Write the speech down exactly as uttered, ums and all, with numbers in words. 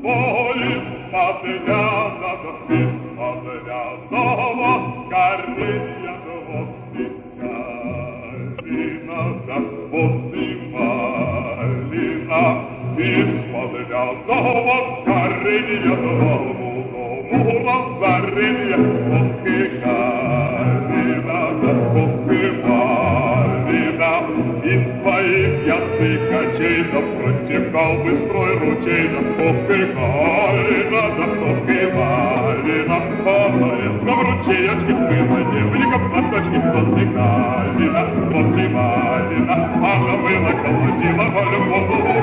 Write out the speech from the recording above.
Ой, подрядного, подрядного, Карелия двадцать Калина, да вот и малина, из-под рядного Карелия двадцать разорения, ох и Калина, да ох и малина, из твоих ясных очей да протекал быстрой ручей, да ох и Калина, да ох и малина, по порядкам ручеечки была девочка, платочки, вот и Калина, вот и малина, она была колотила по любому.